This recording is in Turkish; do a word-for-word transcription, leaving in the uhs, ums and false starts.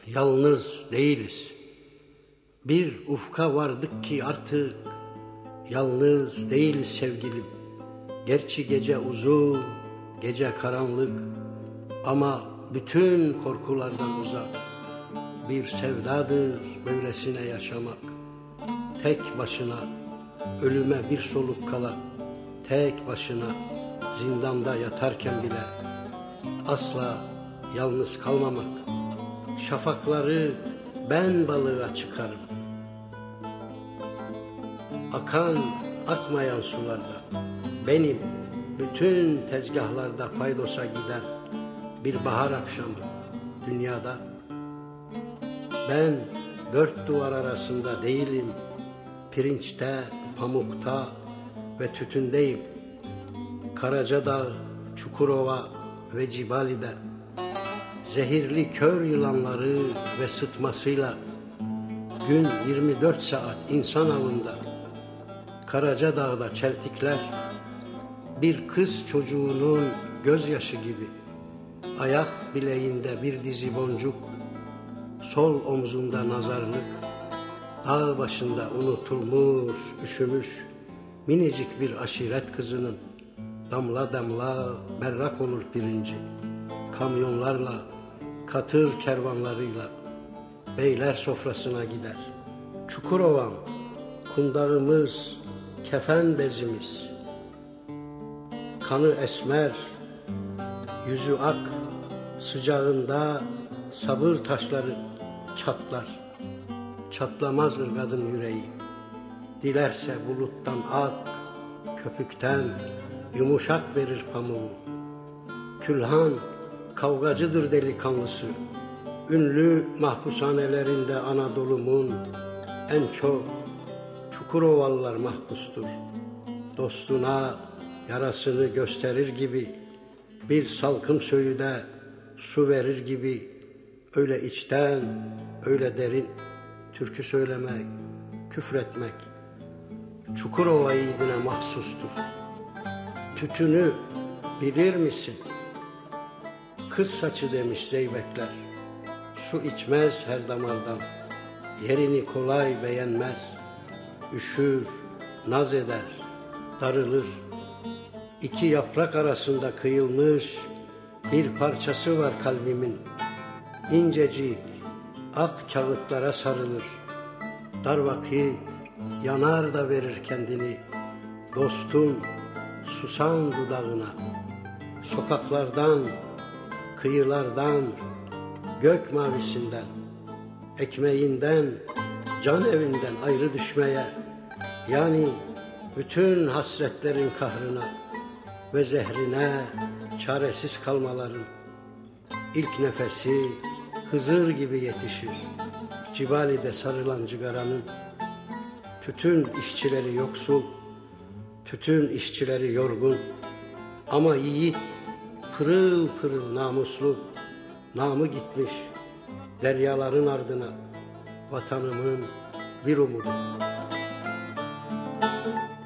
yalnız değiliz. Bir ufka vardık ki artık yalnız değiliz sevgilim. Gerçi gece uzun, gece karanlık ama bütün korkulardan uzak. Bir sevdadır böylesine yaşamak. Tek başına ölüme bir soluk kala, tek başına zindanda yatarken bile asla yalnız kalmamak. Şafakları ben balığa çıkarım. Akan akmayan sularda, benim bütün tezgahlarda paydosa giden bir bahar akşamı dünyada. Ben dört duvar arasında değilim, pirinçte, pamukta ve tütündeyim. Karacadağ, Çukurova ve Cibali'de zehirli kör yılanları ve sıtmasıyla gün yirmi dört saat insan avında. Karacadağ'da çeltikler bir kız çocuğunun gözyaşı gibi. Ayak bileğinde bir dizi boncuk, sol omzunda nazarlık, dağ başında unutulmuş, üşümüş minicik bir aşiret kızının damla damla berrak olur pirinci. Kamyonlarla, katır kervanlarıyla beyler sofrasına gider. Çukurovam, kundağımız, kefen bezimiz. Kanı esmer, yüzü ak, sıcağında sabır taşları çatlar. Çatlamaz ırgadın yüreği. Dilerse buluttan ak, köpükten yumuşak verir pamuğu. Külhan kavgacıdır delikanlısı. Ünlü mahpushanelerinde Anadolu'mun en çok Çukurovalılar mahpustur. Dostuna yarasını gösterir gibi, bir salkım söğüde su verir gibi, öyle içten, öyle derin türkü söylemek, küfretmek Çukurova yiğidine mahsustur. Tütünü bilir misin? Kız saçı demiş zeybekler. Su içmez her damardan, yerini kolay beğenmez. Üşür, naz eder, darılır. İki yaprak arasında kıyılmış bir parçası var kalbimin. İncecik, ak kağıtlara sarılır. Dar vakit yanar da verir kendini dostun susan dudağına. Sokaklardan, kıyılardan, gök mavisinden, ekmeğinden, can evinden ayrı düşmeye, yani bütün hasretlerin kahrına ve zehrine çaresiz kalmaların ilk nefesi Hızır gibi yetişir. Cibali'de sarılan cigaranın. Tütün işçileri yoksul, tütün işçileri yorgun ama yiğit, pırıl pırıl namuslu, namı gitmiş deryaların ardına, vatanımın bir umudu.